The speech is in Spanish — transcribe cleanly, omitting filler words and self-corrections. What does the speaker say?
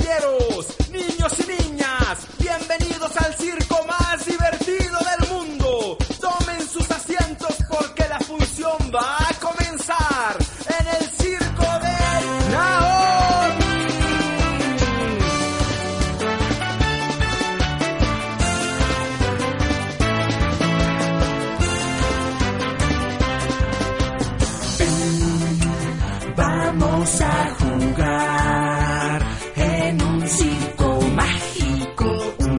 caballeros, niños y niñas, bienvenidos al circo más divertido del mundo. Tomen sus asientos porque la función va a comenzar en el circo de Naomi. Vamos a jugar.